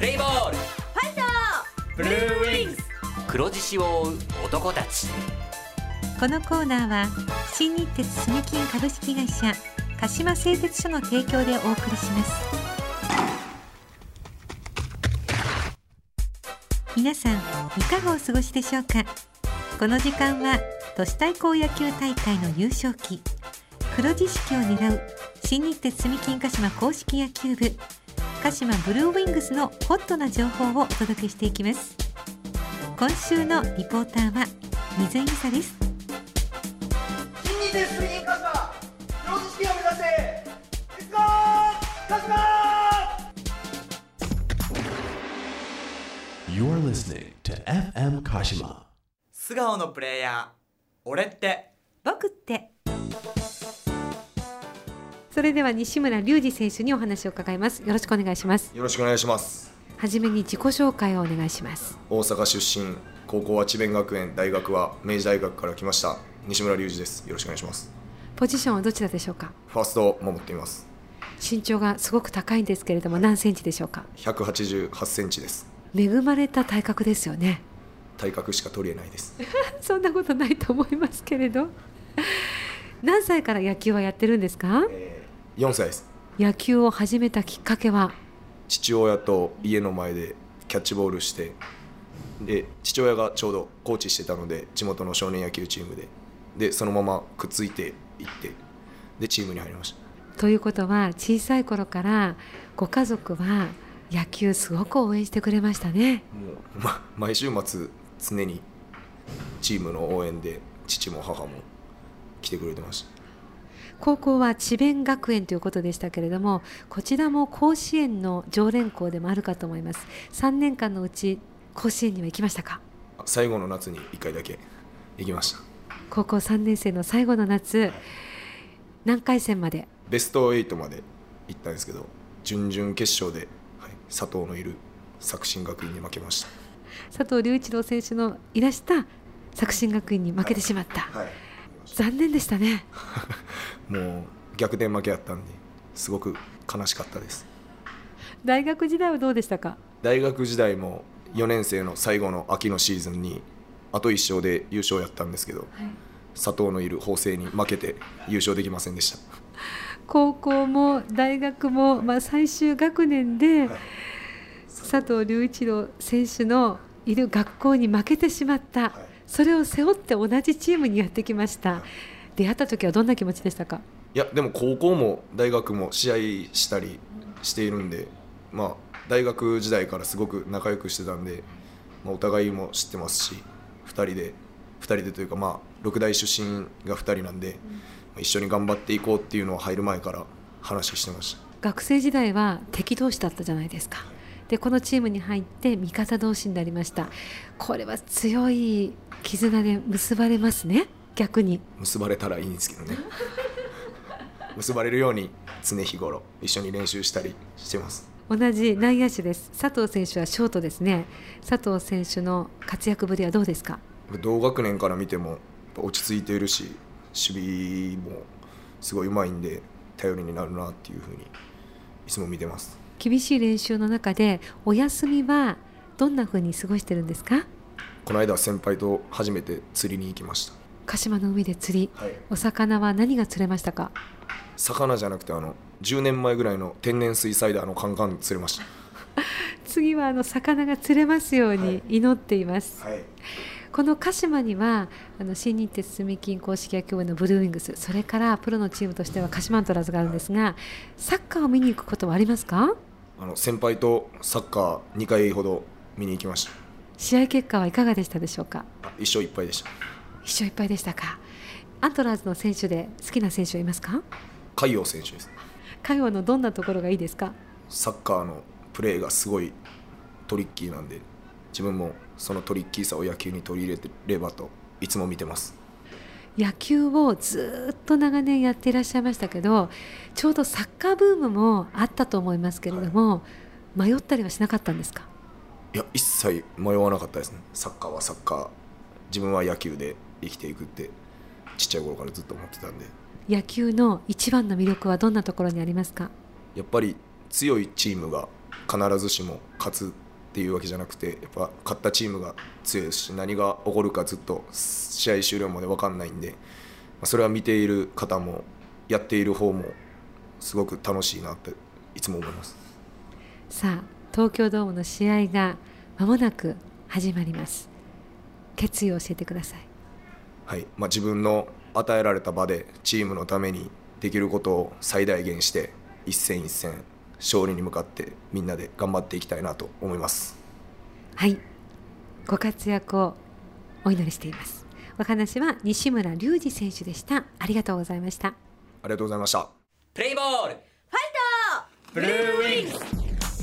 プレイボールファイトブルーウィングス、黒獅子を追う男たち。 このコーナーは新日鉄住金株式会社鹿島製鉄所の提供でお送りします。皆さんいかがお過ごしでしょうか。この時間は都市対抗野球大会の優勝旗黒獅子旗を狙う新日鉄住金鹿島公式野球部鹿島ブルーウィングスのホットな情報をお届けしていきます。今週のリポーターは水井美沙です。 新日鉄住金鹿島黒獅子旗を目指せ、レッツゴー鹿島。 You're listening to FM Kashima. 素顔のプレイヤー、俺って僕って。それでは西村隆二選手にお話を伺います。よろしくお願いします。 よろしくお願いします。 はじめに自己紹介をお願いします。 大阪出身、高校は智弁学園、大学は明治大学から来ました西村隆二です。よろしくお願いします。 ポジションはどちらでしょうか。 ファーストを守っています。 身長がすごく高いんですけれども何センチでしょうか。 188センチです。 恵まれた体格ですよね。 体格しか取り得ないですそんなことないと思いますけれど何歳から野球はやってるんですか。 4歳です。 野球を始めたきっかけは。 父親と家の前でキャッチボールして、で父親がちょうどコーチしてたので地元の少年野球チームでそのままくっついていってでチームに入りました。 ということは小さい頃からご家族は野球すごく応援してくれましたね。 もう、毎週末常にチームの応援で父も母も来てくれてました。 高校は智弁学園ということでしたけれども、こちらも甲子園の常連校でもあるかと思います。3年間のうち甲子園には行きましたか。 最後の夏に1回だけ行きました。 高校3年生の最後の夏、何回戦まで。 ベスト8まで行ったんですけど、準々決勝で、佐藤のいる作新学院に負けました。 佐藤隆一郎選手のいらした作新学院に負けてしまった、残念でしたねもう逆転負けやったんですごく悲しかったです。 大学時代はどうでしたか。 大学時代も4年生の最後の秋のシーズンにあと1勝で優勝やったんですけど、佐藤のいる法政に負けて優勝できませんでした。 高校も大学も、最終学年で、佐藤隆一郎選手のいる学校に負けてしまった、それを背負って同じチームにやってきました、出会った時はどんな気持ちでしたか。 いやでも高校も大学も試合したりしているんで、大学時代からすごく仲良くしてたんで、お互いも知ってますし、2人でというか、六大出身が2人なんで、一緒に頑張っていこうっていうのを入る前から話してました。 学生時代は敵同士だったじゃないですか。でこのチームに入って味方同士になりました。これは強い絆で結ばれますね。逆に結ばれたらいいんですけどね結ばれるように常日頃一緒に練習したりしてます。 同じ内野手です。佐藤選手はショートですね。佐藤選手の活躍ぶりはどうですか。 同学年から見ても落ち着いているし、守備もすごい上手いんで頼りになるなっていうふうにいつも見てます。 厳しい練習の中でお休みはどんなふうに過ごしてるんですか。 この間先輩と初めて釣りに行きました。 鹿島の海で釣り、お魚は何が釣れましたか。 魚じゃなくて10年前ぐらいの天然水サイダーのカンカン釣れました次は魚が釣れますように祈っています、この鹿島には新日鉄住金公式野球部のブルーウィングス、それからプロのチームとしては鹿島アントラーズがあるんですが、サッカーを見に行くことはありますか。 先輩とサッカー2回ほど見に行きました。 試合結果はいかがでしたでしょうか。 1勝1敗でした。 1勝1敗でしたか。アントラーズの選手で好きな選手はいますか。 海洋選手です。 海洋のどんなところがいいですか。 サッカーのプレーがすごいトリッキーなんで、自分もそのトリッキーさを野球に取り入れてればといつも見てます。 野球をずっと長年やっていらっしゃいましたけど、ちょうどサッカーブームもあったと思いますけれども、迷ったりはしなかったんですか。 いや一切迷わなかったですね。サッカーはサッカー、自分は野球で生きていくってちっちゃい頃からずっと思ってたんで。 野球の一番の魅力はどんなところにありますか。 やっぱり強いチームが必ずしも勝つっていうわけじゃなくて、やっぱ勝ったチームが強いですし、何が起こるかずっと試合終了まで分かんないんで、それは見ている方もやっている方もすごく楽しいなっていつも思います。 さあ、東京ドームの試合が間もなく始まります。決意を教えてください。 はい、自分の与えられた場でチームのためにできることを最大限して、一戦一戦勝利に向かってみんなで頑張っていきたいなと思います。 はい、ご活躍をお祈りしています。お話は西村隆二選手でした。ありがとうございました。 ありがとうございました。 プレイボールブルーウィングス。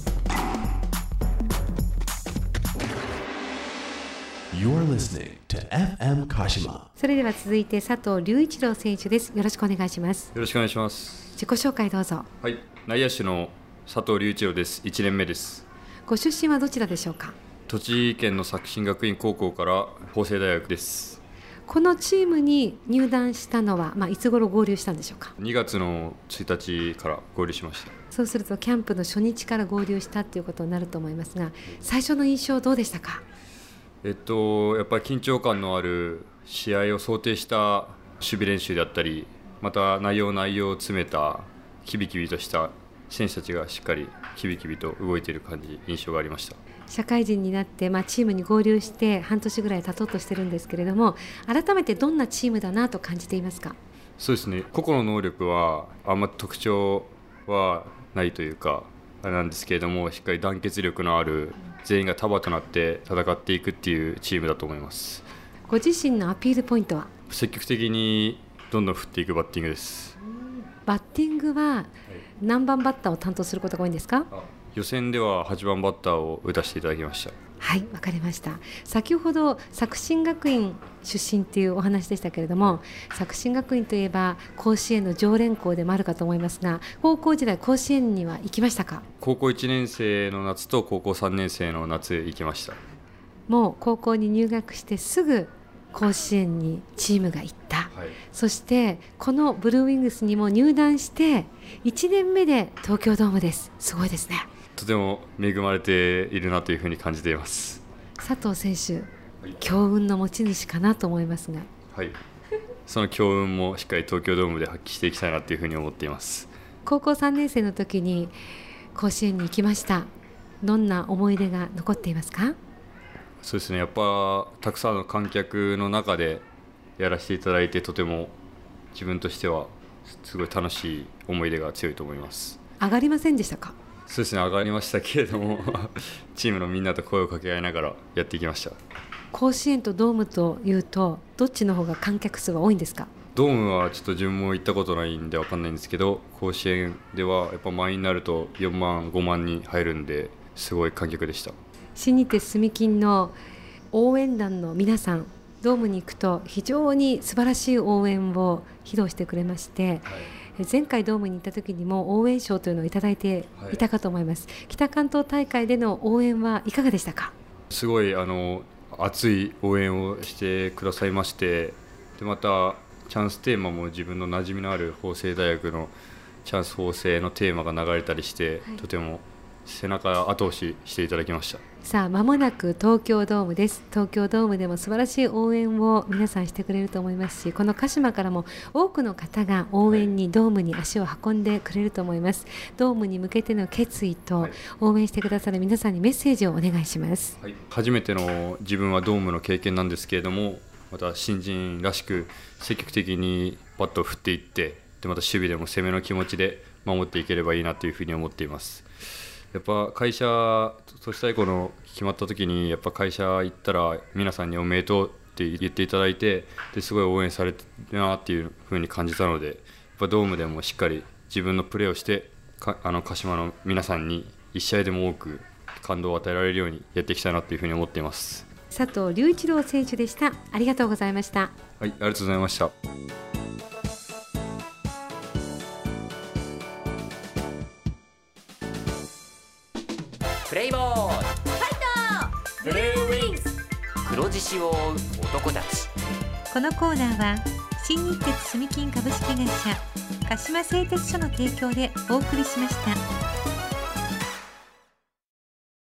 You're listening to FM Kashima. それでは続いて佐藤隆一郎選手です。よろしくお願いします。 よろしくお願いします。 自己紹介どうぞ。 はい、内野手の佐藤隆一郎です。1年目です。 ご出身はどちらでしょうか。 栃木県の作新学院高校から法政大学です。 このチームに入団したのは、いつ頃合流したんでしょうか。 2月の1日から合流しました。 そうするとキャンプの初日から合流したということになると思いますが、最初の印象どうでしたか。 やっぱり緊張感のある試合を想定した守備練習であったり、また内容を詰めたキビキビとした選手たちがしっかりキビキビと動いている印象がありました。 社会人になって、チームに合流して半年ぐらい経とうとしてるんですけれども、改めてどんなチームだなと感じていますか。 そうですね、個々の能力はあんま特徴はないというかあれなんですけれども、しっかり団結力のある全員が束となって戦っていくっていうチームだと思います。 ご自身のアピールポイントは。 積極的にどんどん振っていくバッティングです。 バッティングは何番バッターを担当することが多いんですか。 予選では8番バッターを打たせていただきました。 はい、わかりました。先ほど作新学院出身っていうお話でしたけれども、作新学院といえば甲子園の常連校でもあるかと思いますが、高校時代甲子園には行きましたか。 高校1年生の夏と高校3年生の夏行きました。 もう高校に入学してすぐ甲子園にチームが行った、はい、そしてこのブルーウィングスにも入団して1年目で東京ドームです。すごいですね。 とても恵まれているなというふうに感じています。 佐藤選手、強運の持ち主かなと思いますが、 はい、その強運もしっかり東京ドームで発揮していきたいなというふうに思っています。 高校3年生の時に甲子園に行きました。どんな思い出が残っていますか。 そうですね、やっぱたくさんの観客の中でやらせていただいて、とても自分としてはすごい楽しい思い出が強いと思います。 上がりませんでしたか。 そうですね、上がりましたけれどもチームのみんなと声を掛け合いながらやっていきました。 甲子園とドームというとどっちの方が観客数は多いんですか。 ドームはちょっと自分も行ったことないんで分かんないんですけど、甲子園ではやっぱ満員になると4万5万人入るんで、すごい観客でした。 新日鉄住金の応援団の皆さん、ドームに行くと非常に素晴らしい応援を披露してくれまして、はい、前回ドームに行った時にも応援賞というのをいただいていたかと思います、はい、北関東大会での応援はいかがでしたか。 すごい熱い応援をしてくださいまして、でまたチャンステーマも自分の馴染みのある法政大学のチャンス法政のテーマが流れたりして、はい、とても背中後押ししていただきました。 さあ、間もなく東京ドームです。東京ドームでも素晴らしい応援を皆さんしてくれると思いますし、この鹿島からも多くの方が応援にドームに足を運んでくれると思います。ドームに向けての決意と応援してくださる皆さんにメッセージをお願いします、はい、 初めての自分はドームの経験なんですけれども、また新人らしく積極的にバットを振っていって、でまた守備でも攻めの気持ちで守っていければいいなというふうに思っています。やっぱ会社都市対抗の決まった時に、やっぱ会社行ったら皆さんにおめでとうって言っていただいて、ですごい応援されてるなっていう風に感じたので、やっぱドームでもしっかり自分のプレーをして鹿島の皆さんに1試合でも多く感動を与えられるようにやっていきたいなという風に思っています。 佐藤隆一郎選手でした。ありがとうございました。 はい、ありがとうございました。 プレイボールファイトブルーウィングス、黒獅子を追う男たち。 このコーナーは新日鉄住金株式会社鹿島製鉄所の提供でお送りしました。